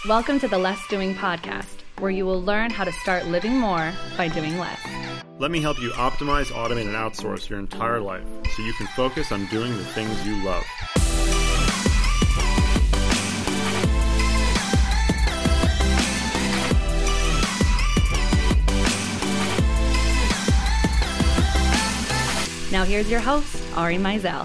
Welcome to the Less Doing podcast, where you will learn how to start living more by doing less. Let me help you optimize, automate, and outsource your entire life so you can focus on doing the things you love. Now here's your host, Ari Meisel.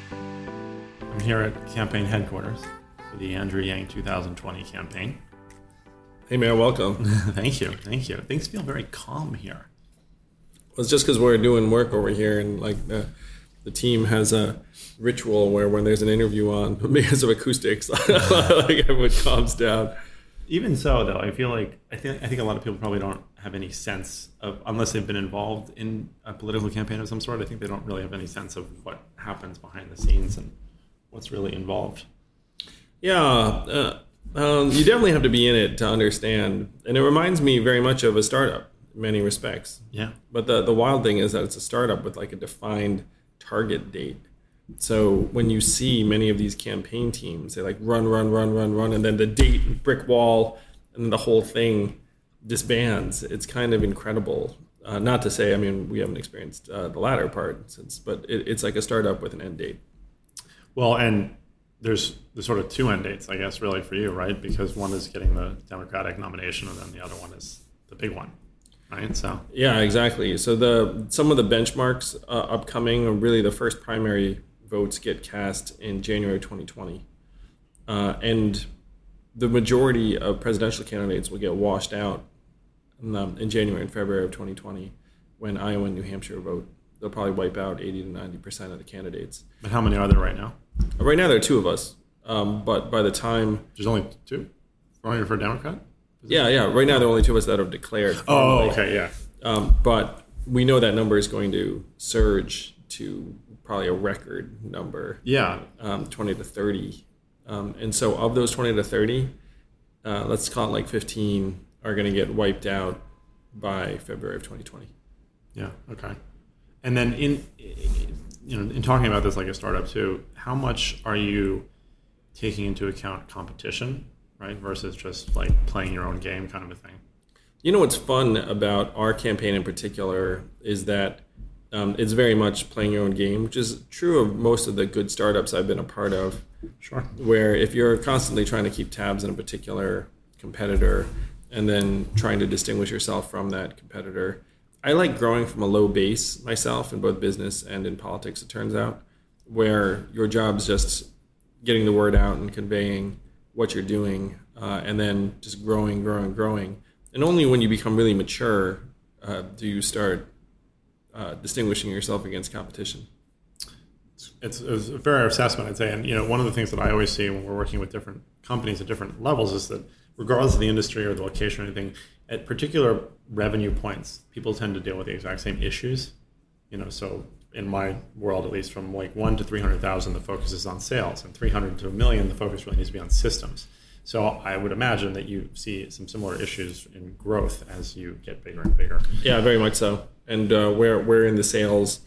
I'm here at campaign headquarters for the Andrew Yang 2020 campaign. Hey man, welcome. Thank you. Things feel very calm here. Well, it's just because we're doing work over here, and like the team has a ritual where when there's an interview on, because of acoustics, like everyone calms down. Even so, though, I feel like I think a lot of people probably don't have any sense of, unless they've been involved in a political campaign of some sort. I think they don't really have any sense of what happens behind the scenes and what's really involved. Yeah, you definitely have to be in it to understand, and it reminds me very much of a startup in many respects. Yeah. But the wild thing is that it's a startup with like a defined target date. So when you see many of these campaign teams, they like run, and then the date, brick wall, and then the whole thing disbands. It's kind of incredible. Not to say, I mean, we haven't experienced the latter part but it's like a startup with an end date. Well, and there's sort of two end dates, I guess, really for you, right? Because one is getting the Democratic nomination, and then the other one is the big one, right? So yeah, exactly. So some of the benchmarks upcoming are really the first primary votes get cast in January 2020. And the majority of presidential candidates will get washed out in January and February of 2020 when Iowa and New Hampshire vote. They'll probably wipe out 80 to 90% of the candidates. But how many are there right now? Right now there are two of us. But by the time... There's only two? Running for a Democrat? Yeah. Right now there are only two of us that have declared. Oh, okay, yeah. But we know that number is going to surge to probably a record number. Yeah. 20 to 30. And so of those 20 to 30, let's call it like 15 are going to get wiped out by February of 2020. Yeah, okay. And then in talking about this like a startup too, how much are you taking into account competition, right, versus just like playing your own game kind of a thing? You know what's fun about our campaign in particular is that it's very much playing your own game, which is true of most of the good startups I've been a part of. Sure. Where if you're constantly trying to keep tabs on a particular competitor and then trying to distinguish yourself from that competitor. I like growing from a low base myself in both business and in politics, it turns out, where your job is just getting the word out and conveying what you're doing, and then just growing. And only when you become really mature do you start distinguishing yourself against competition. It's a fair assessment, I'd say. And one of the things that I always see when we're working with different companies at different levels is that regardless of the industry or the location or anything, at particular revenue points, people tend to deal with the exact same issues. So in my world, at least from like 1 to 300,000, the focus is on sales, and 300 to 1 million, the focus really needs to be on systems. So I would imagine that you see some similar issues in growth as you get bigger and bigger. Yeah, very much so. And we're in the sales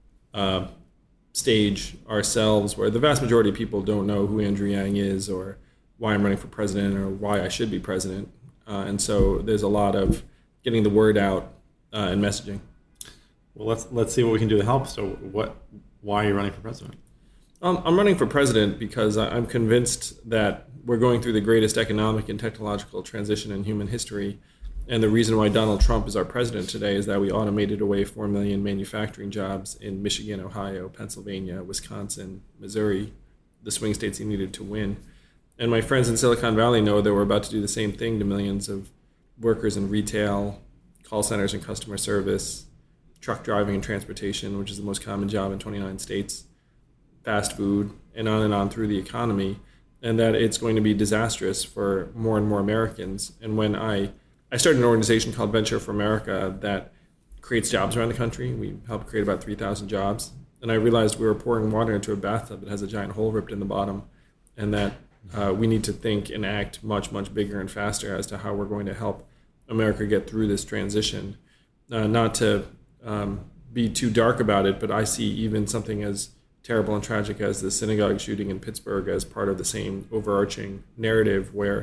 stage ourselves, where the vast majority of people don't know who Andrew Yang is or why I'm running for president or why I should be president. And so there's a lot of getting the word out and messaging. Well, let's see what we can do to help. So why are you running for president? I'm running for president because I'm convinced that we're going through the greatest economic and technological transition in human history. And the reason why Donald Trump is our president today is that we automated away 4 million manufacturing jobs in Michigan, Ohio, Pennsylvania, Wisconsin, Missouri, the swing states he needed to win. And my friends in Silicon Valley know that we're about to do the same thing to millions of workers in retail, call centers and customer service, truck driving and transportation, which is the most common job in 29 states, fast food, and on through the economy, and that it's going to be disastrous for more and more Americans. And when I started an organization called Venture for America that creates jobs around the country. We helped create about 3,000 jobs. And I realized we were pouring water into a bathtub that has a giant hole ripped in the bottom, and that we need to think and act much, much bigger and faster as to how we're going to help America get through this transition. Not to be too dark about it, but I see even something as terrible and tragic as the synagogue shooting in Pittsburgh as part of the same overarching narrative where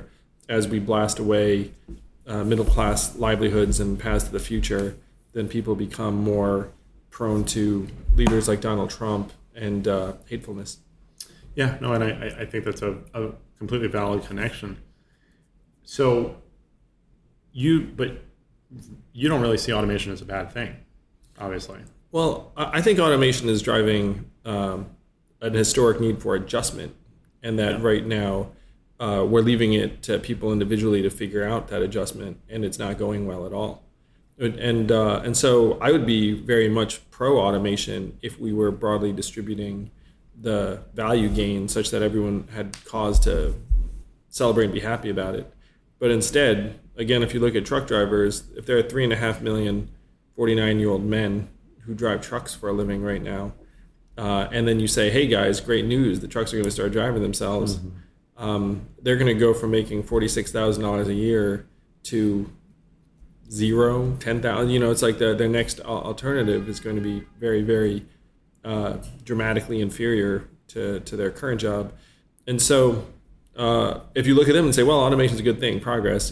as we blast away middle-class livelihoods and paths to the future, then people become more prone to leaders like Donald Trump and hatefulness. Yeah, no, and I think that's a completely valid connection. So but you don't really see automation as a bad thing, obviously. Well, I think automation is driving an historic need for adjustment, and that right now we're leaving it to people individually to figure out that adjustment, and it's not going well at all. And so I would be very much pro-automation if we were broadly distributing the value gain such that everyone had cause to celebrate and be happy about it. But instead, again, if you look at truck drivers, if there are 3.5 million 49-year-old men who drive trucks for a living right now, and then you say, hey guys, great news, the trucks are going to start driving themselves, they're going to go from making $46,000 a year to zero, 10,000. It's like their next alternative is going to be very, very dramatically inferior to their current job. And so if you look at them and say, well, automation is a good thing, progress,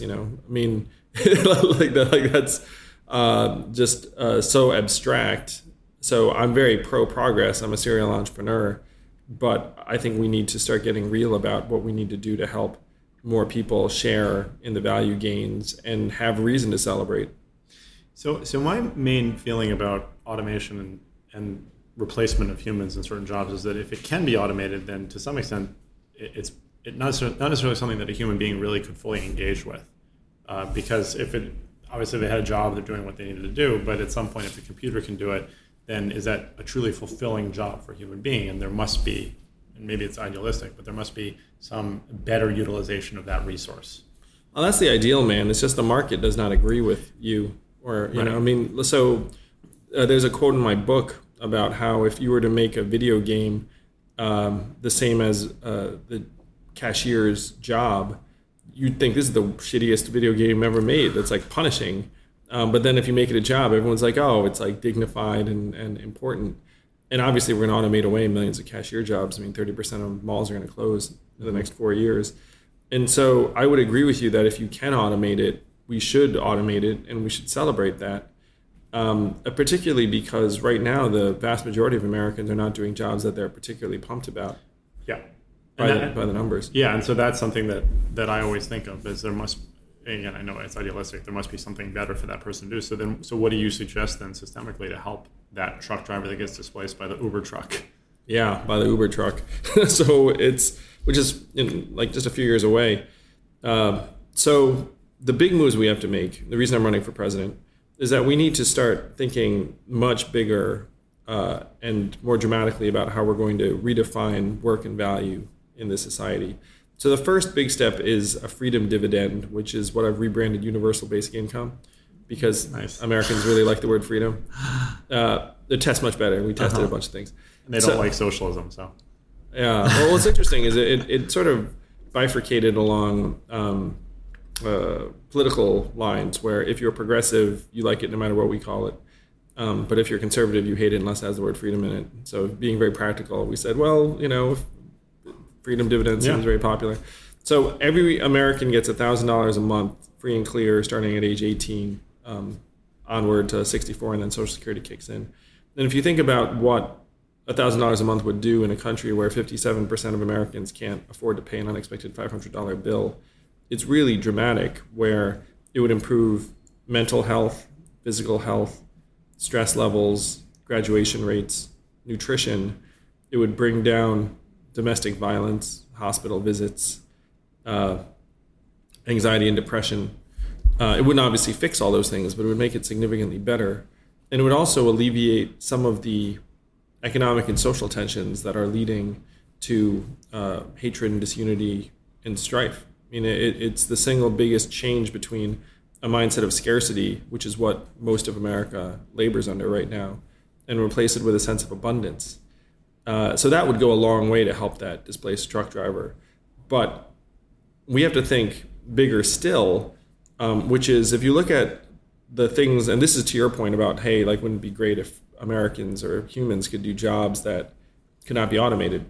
that's just so abstract. So I'm very pro-progress. I'm a serial entrepreneur, but I think we need to start getting real about what we need to do to help more people share in the value gains and have reason to celebrate. So my main feeling about automation and replacement of humans in certain jobs is that if it can be automated, then to some extent it's not necessarily something that a human being really could fully engage with, because obviously they had a job, they're doing what they needed to do, but at some point if the computer can do it, then is that a truly fulfilling job for a human being? And there must be, and maybe it's idealistic, but there must be some better utilization of that resource. Well, that's the ideal, man. It's just the market does not agree with you, or right. So there's a quote in my book about how if you were to make a video game the same as the cashier's job, you'd think this is the shittiest video game ever made. That's like punishing. But then if you make it a job, everyone's like, oh, it's like dignified and important. And obviously we're going to automate away millions of cashier jobs. 30% of malls are going to close in the next 4 years. And so I would agree with you that if you can automate it, we should automate it, and we should celebrate that. Particularly because right now the vast majority of Americans are not doing jobs that they're particularly pumped about. Yeah. By the numbers. Yeah, and so that's something that I always think of, is there must, again, I know it's idealistic, there must be something better for that person to do. So what do you suggest then systemically to help that truck driver that gets displaced by the Uber truck? Yeah, by the Uber truck. Which is just a few years away. So the big moves we have to make, the reason I'm running for president, is that we need to start thinking much bigger and more dramatically about how we're going to redefine work and value in this society. So the first big step is a freedom dividend, which is what I've rebranded universal basic income, because nice. Americans really like the word freedom. It tests much better. We tested a bunch of things. And they don't like socialism, so. Yeah. Well, what's interesting is it sort of bifurcated along political lines, where if you're progressive, you like it no matter what we call it. But if you're conservative, you hate it unless it has the word freedom in it. So being very practical, we said, well, freedom dividend seems very popular. So every American gets $1,000 a month, free and clear, starting at age 18, onward to 64, and then Social Security kicks in. And if you think about what $1,000 a month would do in a country where 57% of Americans can't afford to pay an unexpected $500 bill, it's really dramatic, where it would improve mental health, physical health, stress levels, graduation rates, nutrition. It would bring down domestic violence, hospital visits, anxiety and depression. It wouldn't obviously fix all those things, but it would make it significantly better. And it would also alleviate some of the economic and social tensions that are leading to hatred and disunity and strife. It's the single biggest change between a mindset of scarcity, which is what most of America labors under right now, and replace it with a sense of abundance. So that would go a long way to help that displaced truck driver. But we have to think bigger still, which is, if you look at the things, and this is to your point about, hey, wouldn't it be great if Americans or humans could do jobs that could not be automated?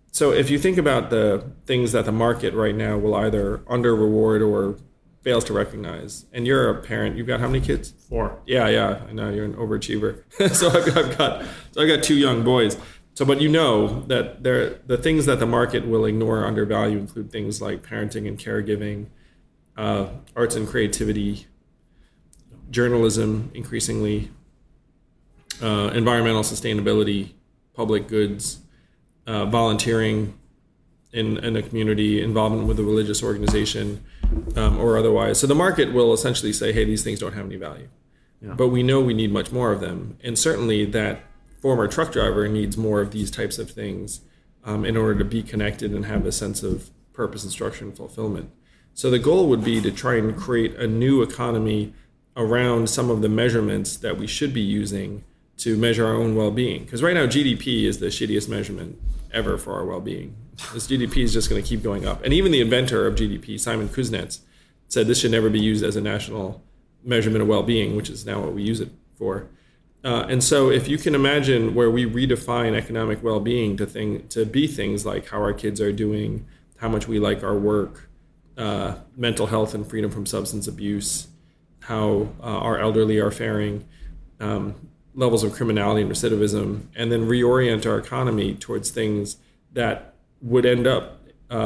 So if you think about the things that the market right now will either under reward or fails to recognize, and you're a parent, you've got how many kids? 4. Yeah, I know you're an overachiever. So I've got 2 young boys. So, but you know that the things that the market will ignore or undervalue include things like parenting and caregiving, arts and creativity, journalism, increasingly, environmental sustainability, public goods, volunteering in a community, involvement with a religious organization, or otherwise. So the market will essentially say, hey, these things don't have any value. Yeah. But we know we need much more of them. And certainly that former truck driver needs more of these types of things in order to be connected and have a sense of purpose and structure and fulfillment. So the goal would be to try and create a new economy around some of the measurements that we should be using to measure our own well-being. Because right now GDP is the shittiest measurement ever for our well-being. This GDP is just going to keep going up. And even the inventor of GDP, Simon Kuznets, said this should never be used as a national measurement of well-being, which is now what we use it for. And so if you can imagine where we redefine economic well-being to be things like how our kids are doing, how much we like our work, mental health and freedom from substance abuse, how our elderly are faring, levels of criminality and recidivism, and then reorient our economy towards things that would end up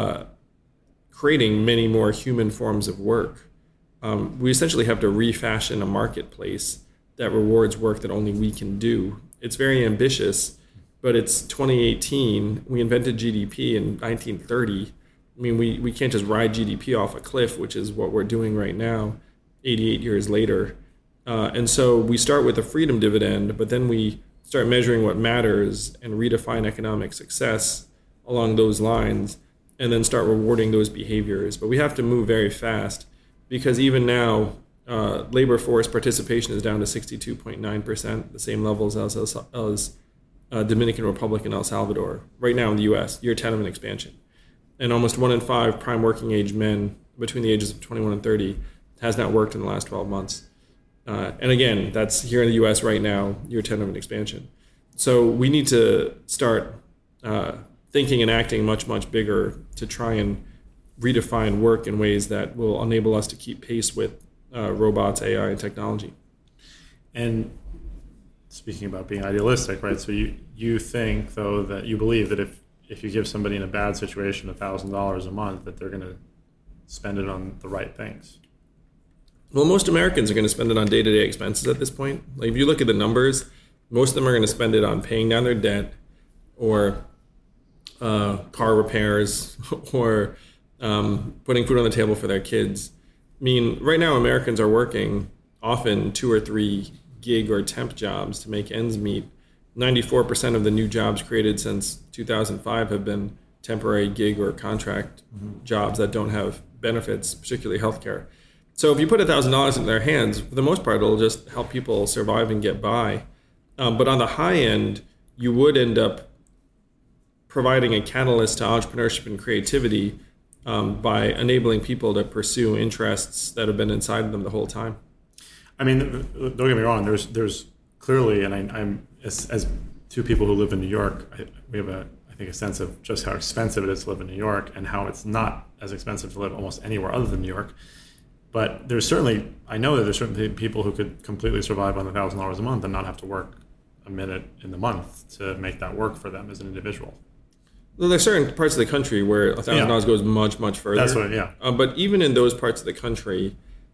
creating many more human forms of work. We essentially have to refashion a marketplace that rewards work that only we can do. It's very ambitious, but it's 2018. We invented GDP in 1930. I mean, we can't just ride GDP off a cliff, which is what we're doing right now, 88 years later. And so we start with a freedom dividend, but then we start measuring what matters and redefine economic success along those lines, and then start rewarding those behaviors. But we have to move very fast, because even now, labor force participation is down to 62.9%, the same levels as Dominican Republic and El Salvador. Right now in the U.S., year 10 of an expansion. And almost 1 in 5 prime working age men between the ages of 21 and 30 has not worked in the last 12 months. And again, that's here in the U.S. right now, year 10 of an expansion. So we need to start thinking and acting much, much bigger to try and redefine work in ways that will enable us to keep pace with robots, AI, and technology. And speaking about being idealistic, right? So you think, though, that you believe that if you give somebody in a bad situation $1,000 a month, that they're going to spend it on the right things. Well, most Americans are going to spend it on day-to-day expenses at this point. Like if you look at the numbers, most of them are going to spend it on paying down their debt, or car repairs, or putting food on the table for their kids. I mean, right now Americans are working often 2 or 3 gig or temp jobs to make ends meet. 94% of the new jobs created since 2005 have been temporary gig or contract jobs that don't have benefits, particularly healthcare. So if you put $1,000 in their hands, for the most part, it'll just help people survive and get by. But on the high end, you would end up providing a catalyst to entrepreneurship and creativity by enabling people to pursue interests that have been inside of them the whole time. I mean, don't get me wrong. There's clearly, and I'm as 2 people who live in New York, we have a sense of just how expensive it is to live in New York, and how it's not as expensive to live almost anywhere other than New York. But I know that there's certainly people who could completely survive on $1,000 a month and not have to work a minute in the month to make that work for them as an individual. Well, there's certain parts of the country where $1,000 goes much, much further. That's what, yeah. But even in those parts of the country,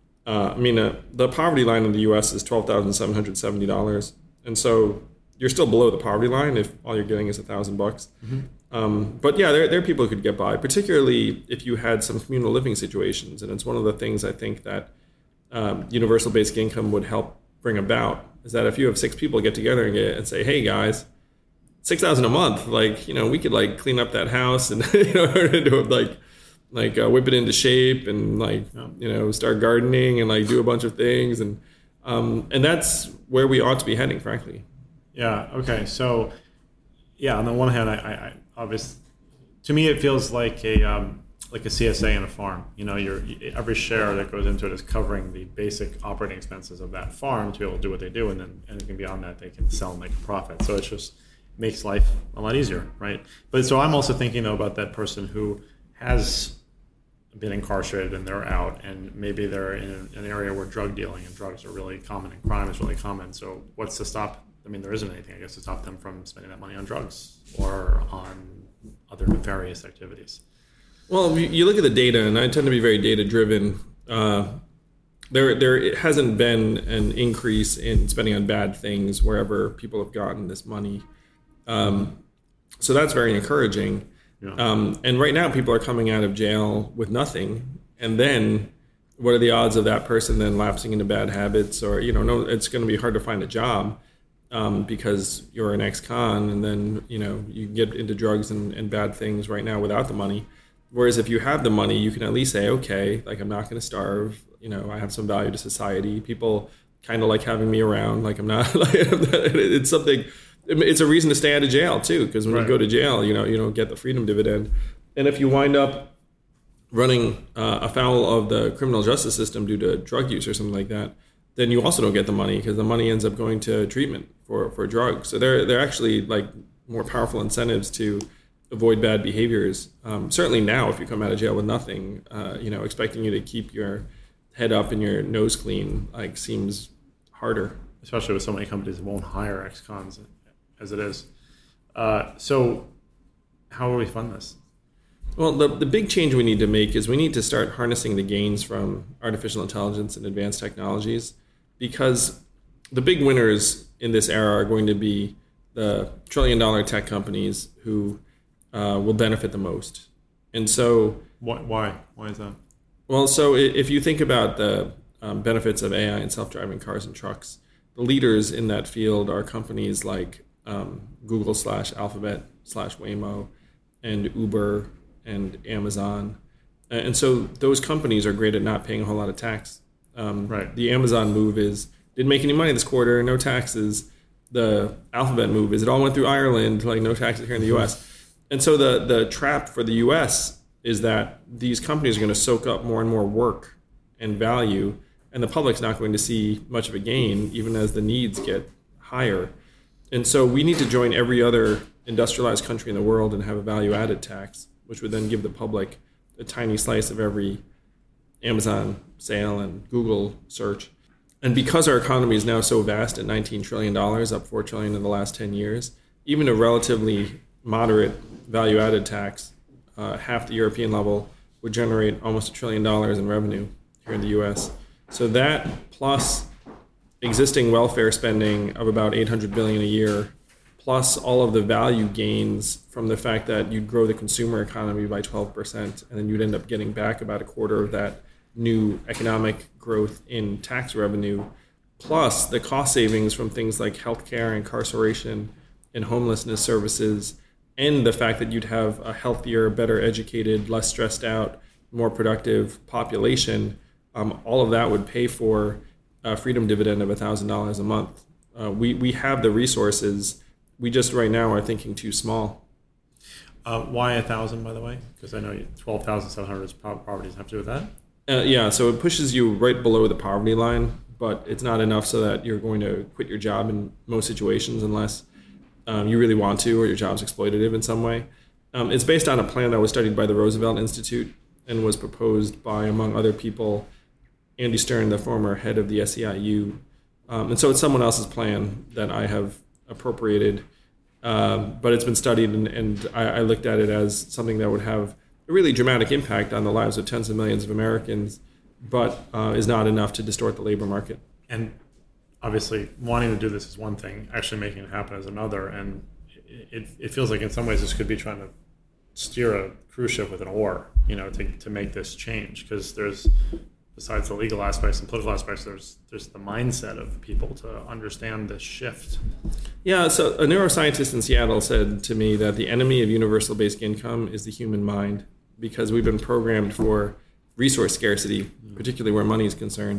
the poverty line in the U.S. is $12,770, and so you're still below the poverty line if all you're getting is $1,000. Mm-hmm. But yeah, there are people who could get by, particularly if you had some communal living situations, and it's one of the things I think that universal basic income would help bring about, is that if you have 6 people get together and say, hey guys, $6,000 a month, we could clean up that house and whip it into shape and start gardening and do a bunch of things, and that's where we ought to be heading, frankly. Yeah. Okay. So, yeah. On the one hand, I obviously, to me, it feels like a CSA in a farm. Every share that goes into it is covering the basic operating expenses of that farm to be able to do what they do, and then anything beyond that they can sell and make a profit. So makes life a lot easier, right? But so I'm also thinking though about that person who has been incarcerated and they're out, and maybe they're in an area where drug dealing and drugs are really common and crime is really common. So what's to stop? I mean, there isn't anything, I guess, to stop them from spending that money on drugs or on other nefarious activities. Well, you look at the data, and I tend to be very data driven. There hasn't been an increase in spending on bad things wherever people have gotten this money. So that's very encouraging. Yeah. And right now, people are coming out of jail with nothing. And then what are the odds of that person then lapsing into bad habits? Or, it's going to be hard to find a job because you're an ex-con, and then, you get into drugs and bad things right now without the money. Whereas if you have the money, you can at least say, okay, like, I'm not going to starve. I have some value to society. People kind of like having me around. Like, I'm not, like, it's something, it's a reason to stay out of jail too. Because when you go to jail, you don't get the freedom dividend. And if you wind up running afoul of the criminal justice system due to drug use or something like that, then you also don't get the money, because the money ends up going to treatment for drugs. So they're actually like more powerful incentives to avoid bad behaviors. Certainly now, if you come out of jail with nothing, expecting you to keep your head up and your nose clean, like, seems harder. Especially with so many companies that won't hire ex-cons as it is. So how will we fund this? Well, the big change we need to make is we need to start harnessing the gains from artificial intelligence and advanced technologies, because the big winners in this era are going to be the trillion-dollar tech companies who will benefit the most. And so... Why? Why is that? Well, so if you think about the benefits of AI and self-driving cars and trucks, the leaders in that field are companies like Google / Alphabet / Waymo and Uber and Amazon. And so those companies are great at not paying a whole lot of tax. Right. The Amazon move didn't make any money this quarter, no taxes. The Alphabet move it all went through Ireland, like no taxes here in the US. And so the trap for the US is that these companies are going to soak up more and more work and value, and the public's not going to see much of a gain, even as the needs get higher. And so we need to join every other industrialized country in the world and have a value-added tax, which would then give the public a tiny slice of every Amazon sale and Google search. And because our economy is now so vast at $19 trillion, up $4 trillion in the last 10 years, even a relatively moderate value-added tax, half the European level, would generate almost $1 trillion in revenue here in the U.S. So that, plus existing welfare spending of about $800 billion a year, plus all of the value gains from the fact that you'd grow the consumer economy by 12%, and then you'd end up getting back about a quarter of that new economic growth in tax revenue, plus the cost savings from things like healthcare, incarceration, and homelessness services, and the fact that you'd have a healthier, better educated, less stressed out, more productive population. All of that would pay for a freedom dividend of $1,000 a month. We have the resources. We just right now are thinking too small. Why 1,000, by the way? Because I know 12,700 is poverty. Does it have to do with that? Yeah, so it pushes you right below the poverty line, but it's not enough so that you're going to quit your job in most situations unless you really want to, or your job's exploitative in some way. It's based on a plan that was studied by the Roosevelt Institute and was proposed by, among other people, Andy Stern, the former head of the SEIU. And so it's someone else's plan that I have appropriated, but it's been studied, and I looked at it as something that would have a really dramatic impact on the lives of tens of millions of Americans, but is not enough to distort the labor market. And obviously, wanting to do this is one thing, actually making it happen is another. And it feels like in some ways this could be trying to steer a cruise ship with an oar, to make this change. Because there's, besides the legal aspects and political aspects, there's the mindset of people to understand this shift. Yeah, so a neuroscientist in Seattle said to me that the enemy of universal basic income is the human mind, because we've been programmed for resource scarcity, particularly where money is concerned.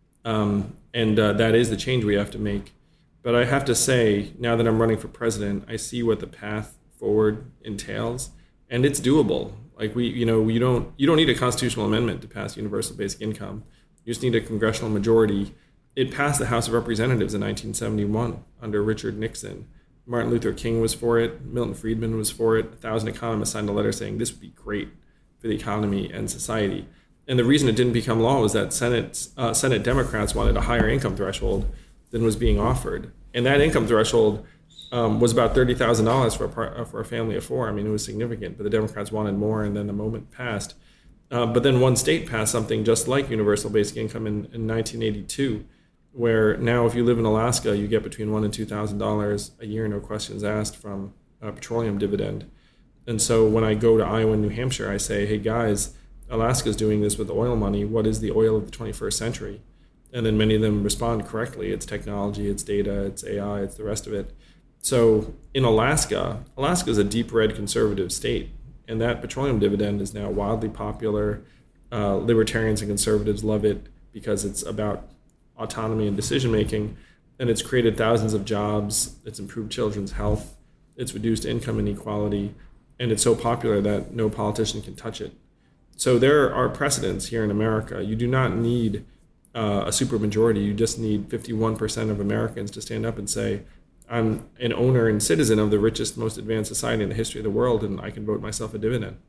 And that is the change we have to make. But I have to say, now that I'm running for president, I see what the path forward entails, and it's doable. Like you don't need a constitutional amendment to pass universal basic income. You just need a congressional majority. It passed the House of Representatives in 1971 under Richard Nixon. Martin Luther King was for it. Milton Friedman was for it. 1,000 economists signed a letter saying this would be great for the economy and society. And the reason it didn't become law was that Senate Democrats wanted a higher income threshold than was being offered. And that income threshold was about $30,000 for a family of four. I mean, it was significant, but the Democrats wanted more, and then the moment passed. But then one state passed something just like universal basic income in 1982, where now if you live in Alaska, you get between $1,000 and $2,000 a year, no questions asked, from a petroleum dividend. And so when I go to Iowa and New Hampshire, I say, hey guys, Alaska's doing this with oil money. What is the oil of the 21st century? And then many of them respond correctly. It's technology, it's data, it's AI, it's the rest of it. So in Alaska is a deep red conservative state. And that petroleum dividend is now wildly popular. Libertarians and conservatives love it because it's about autonomy and decision making. And it's created thousands of jobs. It's improved children's health. It's reduced income inequality. And it's so popular that no politician can touch it. So there are precedents here in America. You do not need a supermajority. You just need 51% of Americans to stand up and say, I'm an owner and citizen of the richest, most advanced society in the history of the world, and I can vote myself a dividend.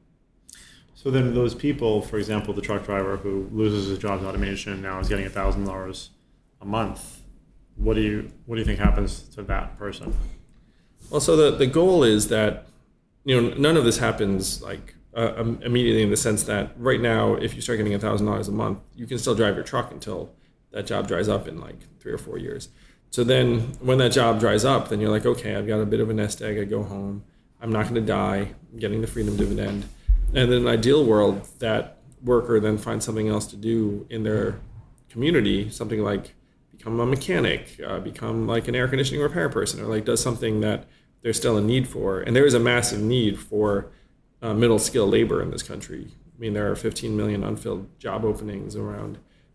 So then those people, for example, the truck driver who loses his job to automation and now is getting $1,000 a month, what do you think happens to that person? Well, so the goal is that, none of this happens like immediately, in the sense that right now, if you start getting $1,000 a month, you can still drive your truck until that job dries up in like 3 or 4 years. So then when that job dries up, then you're like, okay, I've got a bit of a nest egg. I go home. I'm not going to die. I'm getting the freedom dividend. And in an ideal world, that worker then finds something else to do in their community, something like become a mechanic, become like an air conditioning repair person, or like does something that there's still a need for. And there is a massive need for middle skill labor in this country. I mean, there are 15 million unfilled job openings around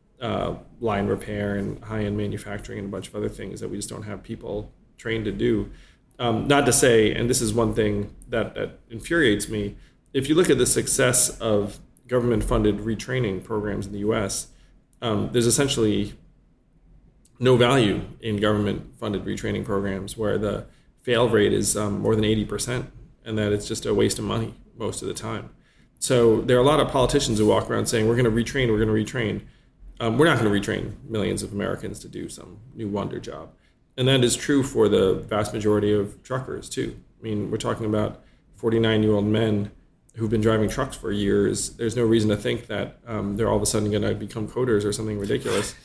line repair and high-end manufacturing and a bunch of other things that we just don't have people trained to do. Not to say, and this is one thing that infuriates me, if you look at the success of government-funded retraining programs in the U.S., there's essentially no value in government-funded retraining programs where the fail rate is more than 80%, and that it's just a waste of money most of the time. So there are a lot of politicians who walk around saying, we're going to retrain. We're not going to retrain millions of Americans to do some new wonder job. And that is true for the vast majority of truckers, too. I mean, we're talking about 49-year-old men who've been driving trucks for years. There's no reason to think that they're all of a sudden going to become coders or something ridiculous.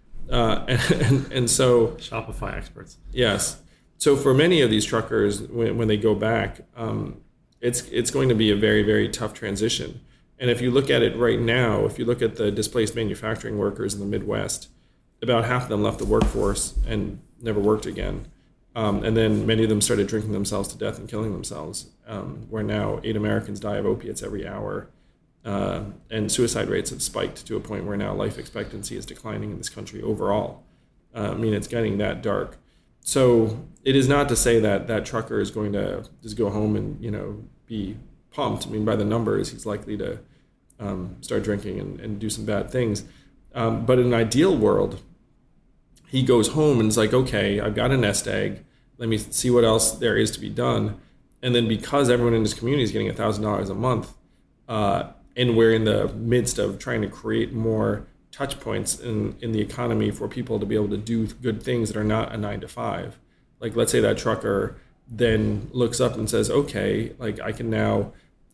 And so... Shopify experts. Yes. So for many of these truckers, when they go back, it's going to be a very, very tough transition. And if you look at it right now, if you look at the displaced manufacturing workers in the Midwest, about half of them left the workforce and never worked again. And then many of them started drinking themselves to death and killing themselves, where now 8 Americans die of opiates every hour. And suicide rates have spiked to a point where now life expectancy is declining in this country overall. I mean, it's getting that dark. So it is not to say that that trucker is going to just go home and, be pumped. I mean, by the numbers, he's likely to start drinking and do some bad things. But in an ideal world, he goes home and is like, okay, I've got a nest egg. Let me see what else there is to be done. And then because everyone in his community is getting $1,000 a month, and we're in the midst of trying to create more touch points in the economy for people to be able to do good things that are not a 9-to-5. Like, let's say that trucker then looks up and says, okay, like I can now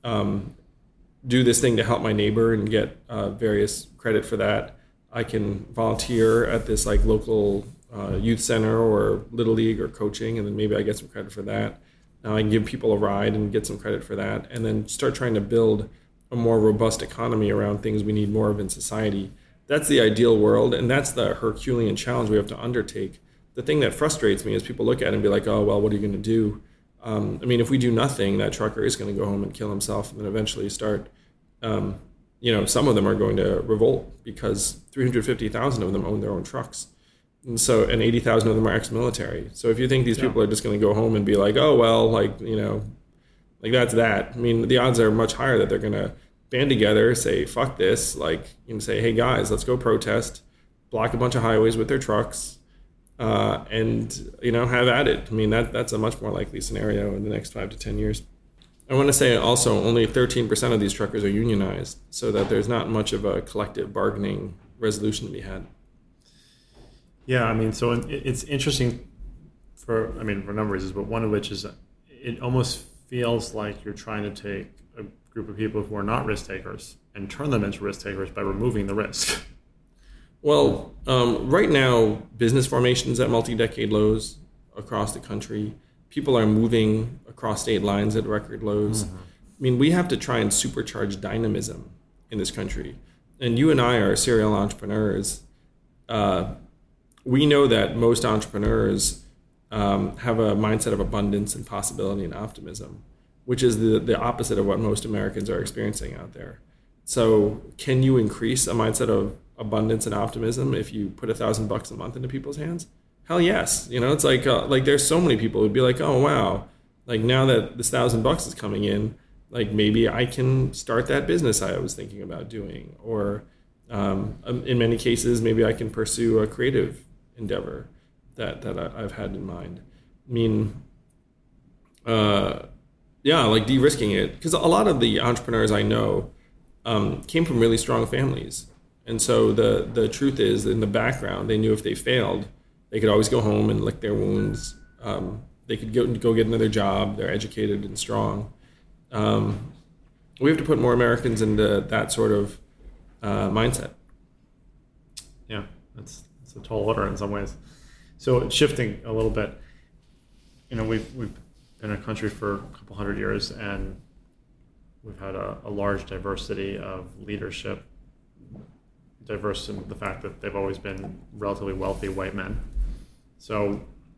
do this thing to help my neighbor and get various credit for that. I can volunteer at this like local youth center or Little League or coaching, and then maybe I get some credit for that. Now I can give people a ride and get some credit for that, and then start trying to build a more robust economy around things we need more of in society. That's the ideal world, and that's the Herculean challenge we have to undertake. The thing that frustrates me is people look at it and be like, oh, well, what are you going to do? I mean, if we do nothing, that trucker is going to go home and kill himself and then eventually start, some of them are going to revolt because 350,000 of them own their own trucks. And 80,000 of them are ex-military. So if you think these people are just going to go home and be like, oh, well, like that's that. I mean, the odds are much higher that they're going to band together, say, fuck this, say, hey, guys, let's go protest, block a bunch of highways with their trucks, and have at it. I mean, that's a much more likely scenario in the next 5 to 10 years. I want to say also only 13% of these truckers are unionized, so that there's not much of a collective bargaining resolution to be had. Yeah, I mean, so it's interesting for a number of reasons, but one of which is it almost feels like you're trying to take a group of people who are not risk takers and turn them into risk takers by removing the risk. Well, right now, business formation's at multi-decade lows across the country. People are moving across state lines at record lows. Mm-hmm. I mean, we have to try and supercharge dynamism in this country. And you and I are serial entrepreneurs. We know that most entrepreneurs have a mindset of abundance and possibility and optimism, which is the opposite of what most Americans are experiencing out there. So can you increase a mindset of abundance and optimism if you put $1,000 a month into people's hands? Hell yes. It's like there's so many people who'd be like, oh, wow, like now that this $1,000 is coming in, like maybe I can start that business I was thinking about doing. Or in many cases, maybe I can pursue a creative endeavor that I've had in mind. I mean, like de-risking it. Because a lot of the entrepreneurs I know came from really strong families. And so the truth is, in the background, they knew if they failed, they could always go home and lick their wounds. They could go get another job. They're educated and strong. We have to put more Americans into that sort of mindset. Yeah, it's a tall order in some ways. So shifting a little bit, we've been a country for a couple hundred years, and we've had a large diversity of leadership, diverse in the fact that they've always been relatively wealthy white men. So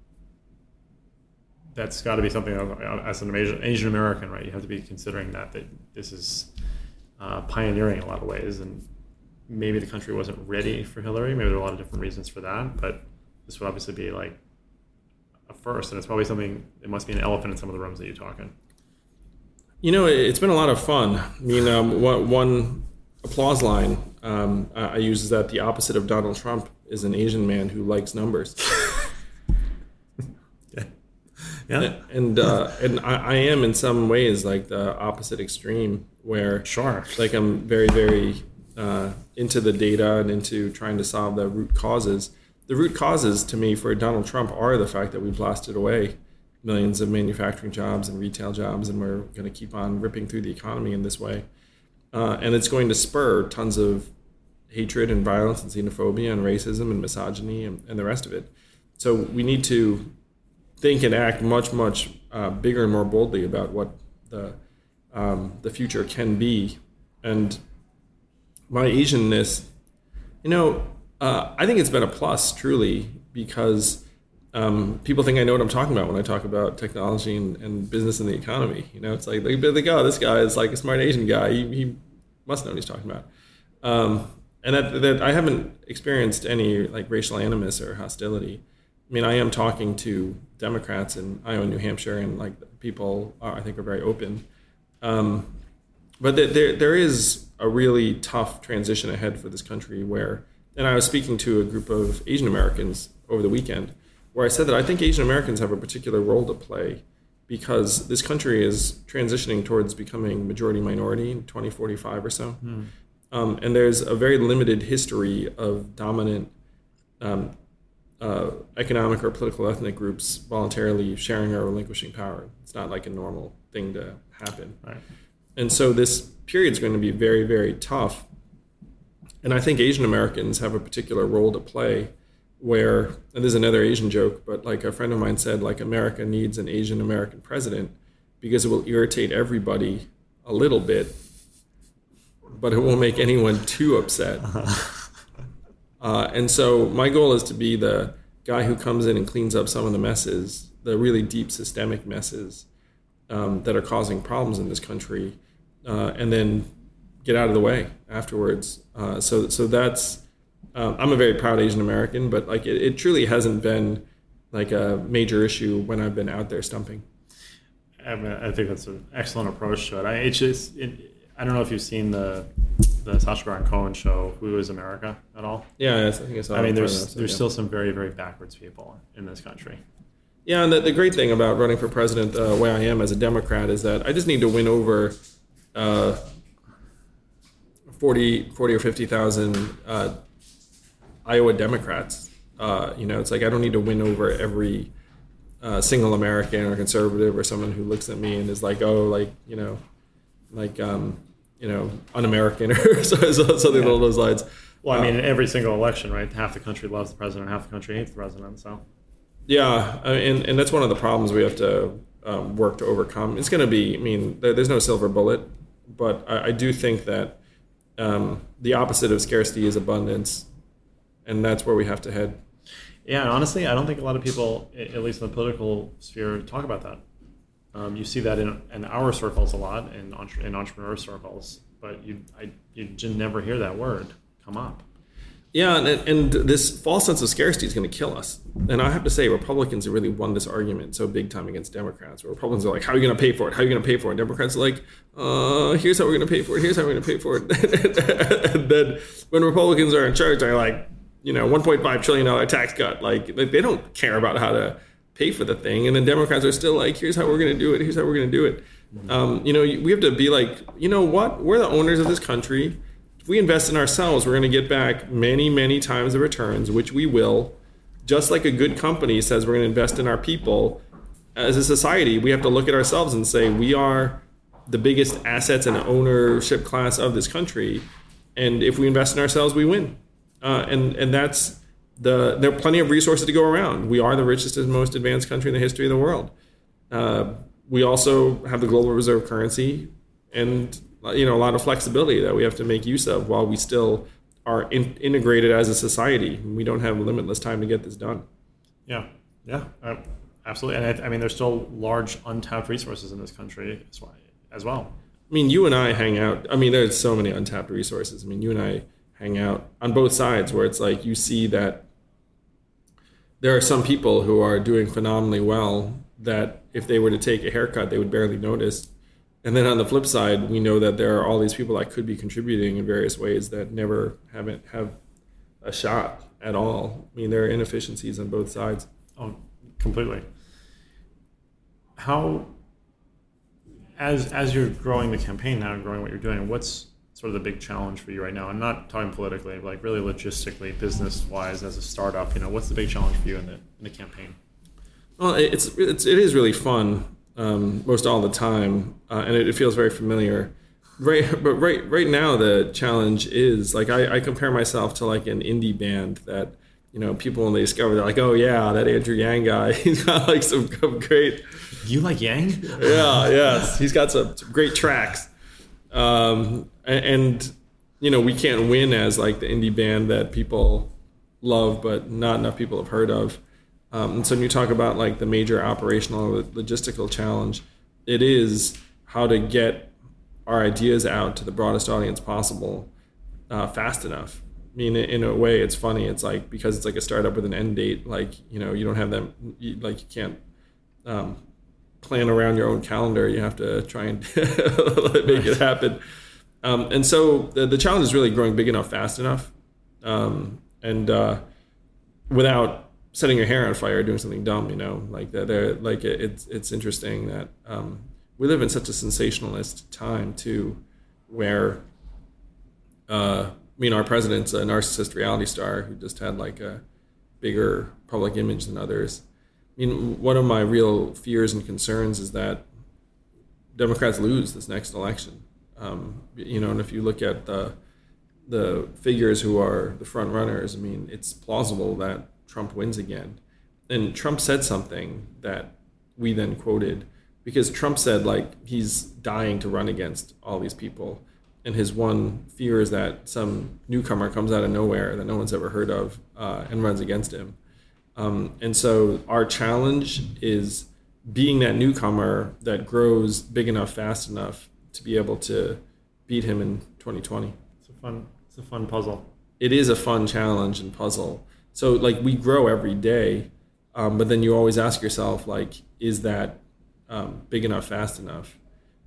that's got to be something as an Asian American, right? You have to be considering that this is pioneering in a lot of ways, and maybe the country wasn't ready for Hillary. Maybe there are a lot of different reasons for that, but this would obviously be like a first, and it's probably something. It must be an elephant in some of the rooms that you talk in. It's been a lot of fun. I mean, one applause line I use is that the opposite of Donald Trump is an Asian man who likes numbers. Yeah. And I am in some ways like the opposite extreme, where sure, like I'm very, very into the data and into trying to solve the root causes. The root causes to me for Donald Trump are the fact that we blasted away millions of manufacturing jobs and retail jobs, and we're going to keep on ripping through the economy in this way. And it's going to spur tons of hatred and violence and xenophobia and racism and misogyny and the rest of it. So we need to think and act much, much bigger and more boldly about what the future can be. And my Asianness, I think it's been a plus, truly, because people think I know what I'm talking about when I talk about technology and business and the economy. It's like they think, oh, this guy is like a smart Asian guy. He must know what he's talking about. And that I haven't experienced any like racial animus or hostility. I mean, I am talking to Democrats in Iowa, New Hampshire, and like people I think are very open. But there is a really tough transition ahead for this country and I was speaking to a group of Asian Americans over the weekend, where I said that I think Asian Americans have a particular role to play because this country is transitioning towards becoming majority minority in 2045 or so. And there's a very limited history of dominant economic or political ethnic groups voluntarily sharing or relinquishing power. It's not like a normal thing to happen. Right. And so this period is going to be very, very tough. And I think Asian Americans have a particular role to play where, and this is another Asian joke, but like a friend of mine said, like America needs an Asian American president because it will irritate everybody a little bit, but it won't make anyone too upset. And so my goal is to be the guy who comes in and cleans up some of the messes, the really deep systemic messes that are causing problems in this country, and then get out of the way afterwards. So that's, I'm a very proud Asian American, but like it truly hasn't been like a major issue when I've been out there stumping. I think that's an excellent approach to it. I don't know if you've seen the Sacha Baron Cohen show, Who is America at all? Yeah, I think it's. I mean, there's still some very, very backwards people in this country. Yeah, and the great thing about running for president the way I am as a Democrat is that I just need to win over 40 or 50,000 Iowa Democrats. It's like I don't need to win over every single American or conservative or someone who looks at me and is like, un-American or something along those lines. Well, I mean, in every single election, right? Half the country loves the president, half the country hates the president. So, yeah, and that's one of the problems we have to work to overcome. It's going to be, I mean, there's no silver bullet, but I do think that the opposite of scarcity is abundance, and that's where we have to head. Yeah, and honestly, I don't think a lot of people, at least in the political sphere, talk about that. You see that in our circles a lot, in entrepreneur circles, but you just never hear that word come up. Yeah, and this false sense of scarcity is going to kill us. And I have to say, Republicans have really won this argument so big time against Democrats. Where Republicans are like, how are you going to pay for it? How are you going to pay for it? And Democrats are like, here's how we're going to pay for it. Here's how we're going to pay for it. And then when Republicans are in charge, they're like, $1.5 trillion tax cut. Like they don't care about how to pay for the thing. And then Democrats are still like, here's how we're going to do it. Here's how we're going to do it. We have to be like, you know what? We're the owners of this country. If we invest in ourselves, we're going to get back many, many times the returns, which we will. Just like a good company says we're going to invest in our people, as a society, we have to look at ourselves and say we are the biggest assets and ownership class of this country. And if we invest in ourselves, we win. And that's there are plenty of resources to go around. We are the richest and most advanced country in the history of the world. We also have the global reserve currency and a lot of flexibility that we have to make use of while we still are integrated as a society. We don't have limitless time to get this done. Yeah, absolutely. And I mean, there's still large untapped resources in this country as well. I mean, you and I hang out. I mean, there's so many untapped resources. I mean, you and I hang out on both sides where it's like you see that there are some people who are doing phenomenally well that if they were to take a haircut, they would barely notice. And then on the flip side, we know that there are all these people that could be contributing in various ways that never have a shot at all. I mean, there are inefficiencies on both sides. Oh, completely. How, as you're growing the campaign now and growing what you're doing, what's sort of the big challenge for you right now? I'm not talking politically, but like really logistically, business-wise, as a startup. What's the big challenge for you in the campaign? Well, it is really fun. Most all the time, and it feels very familiar. Right now, the challenge is like I compare myself to like an indie band that people when they discover they're like, oh yeah, that Andrew Yang guy, he's got like some great. You like Yang? Yeah, yes, he's got some great tracks, and we can't win as like the indie band that people love, but not enough people have heard of. And so when you talk about like the major operational logistical challenge, it is how to get our ideas out to the broadest audience possible fast enough. I mean, in a way, it's funny. It's like because it's like a startup with an end date. Like you don't have them. You can't plan around your own calendar. You have to try and make it happen. And so the challenge is really growing big enough, fast enough, and without setting your hair on fire, doing something dumb, like that. It's interesting that we live in such a sensationalist time too, where our president's a narcissist reality star who just had like a bigger public image than others. I mean, one of my real fears and concerns is that Democrats lose this next election. And if you look at the figures who are the front runners, I mean, it's plausible that Trump wins again. And Trump said something that we then quoted because Trump said like he's dying to run against all these people. And his one fear is that some newcomer comes out of nowhere that no one's ever heard of and runs against him. And so our challenge is being that newcomer that grows big enough, fast enough to be able to beat him in 2020. It's a fun puzzle. It is a fun challenge and puzzle. So like we grow every day, but then you always ask yourself like, is that big enough, fast enough?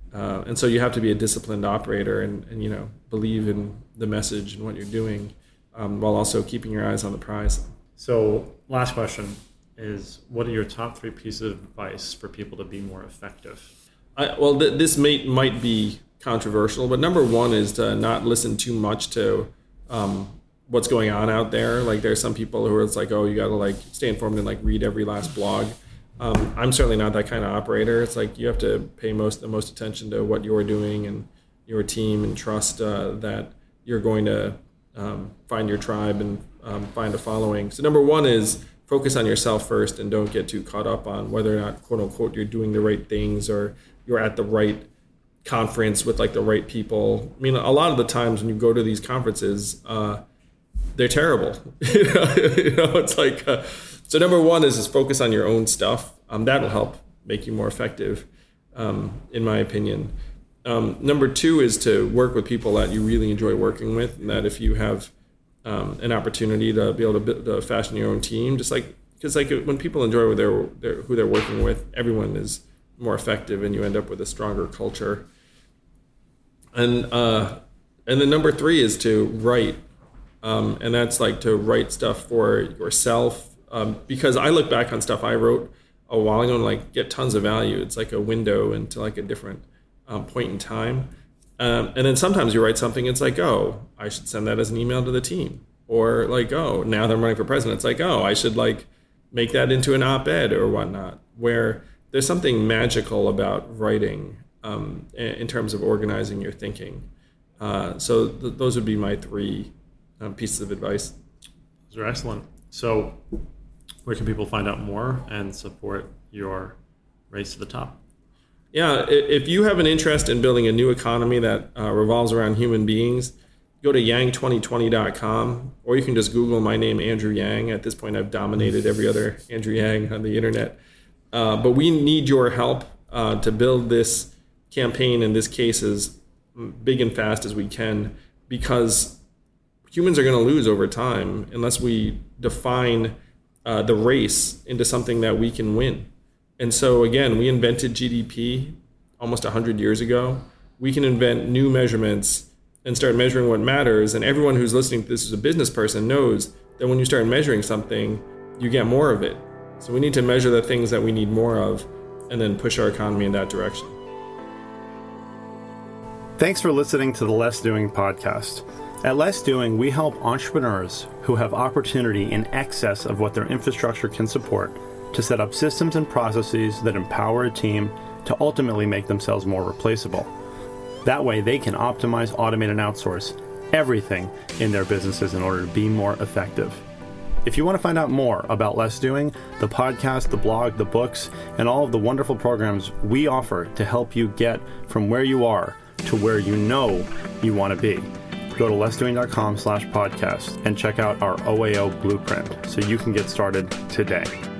And so you have to be a disciplined operator and you know, believe in the message and what you're doing, while also keeping your eyes on the prize. So last question is, what are your top 3 pieces of advice for people to be more effective? This might be controversial, but number 1 is to not listen too much to what's going on out there. Like there's some people who are, it's like, oh, you got to like stay informed and like read every last blog. I'm certainly not that kind of operator. It's like you have to pay the most attention to what you're doing and your team, and trust that you're going to find your tribe and find a following. So number 1 is focus on yourself first, and don't get too caught up on whether or not, quote unquote, you're doing the right things or you're at the right conference with like the right people. I mean, a lot of the times when you go to these conferences, they're terrible. you know, it's like, so number 1 is just focus on your own stuff. That'll help make you more effective, in my opinion. Number 2 is to work with people that you really enjoy working with, and that if you have an opportunity to be able to fashion your own team, just like, because like when people enjoy who they're working with, everyone is more effective, and you end up with a stronger culture. And then number 3 is to write, and that's like to write stuff for yourself. Because I look back on stuff I wrote a while ago and like get tons of value. It's like a window into like a different point in time. And then sometimes you write something, it's like, oh, I should send that as an email to the team. Or like, oh, now that I'm running for president, it's like, oh, I should like make that into an op-ed or whatnot, where there's something magical about writing in terms of organizing your thinking. So those would be my 3 pieces of advice. Those are excellent. So where can people find out more and support your race to the top? Yeah, if you have an interest in building a new economy that revolves around human beings, go to yang2020.com, or you can just Google my name, Andrew Yang. At this point, I've dominated every other Andrew Yang on the internet. But we need your help to build this campaign, in this case, as big and fast as we can, because humans are going to lose over time unless we define the race into something that we can win. And so, again, we invented GDP almost 100 years ago. We can invent new measurements and start measuring what matters. And everyone who's listening to this as a business person knows that when you start measuring something, you get more of it. So we need to measure the things that we need more of and then push our economy in that direction. Thanks for listening to the Less Doing podcast. At Less Doing, we help entrepreneurs who have opportunity in excess of what their infrastructure can support to set up systems and processes that empower a team to ultimately make themselves more replaceable. That way, they can optimize, automate, and outsource everything in their businesses in order to be more effective. If you want to find out more about Less Doing, the podcast, the blog, the books, and all of the wonderful programs we offer to help you get from where you are to where you know you want to be, go to lessdoing.com/podcast and check out our OAO blueprint so you can get started today.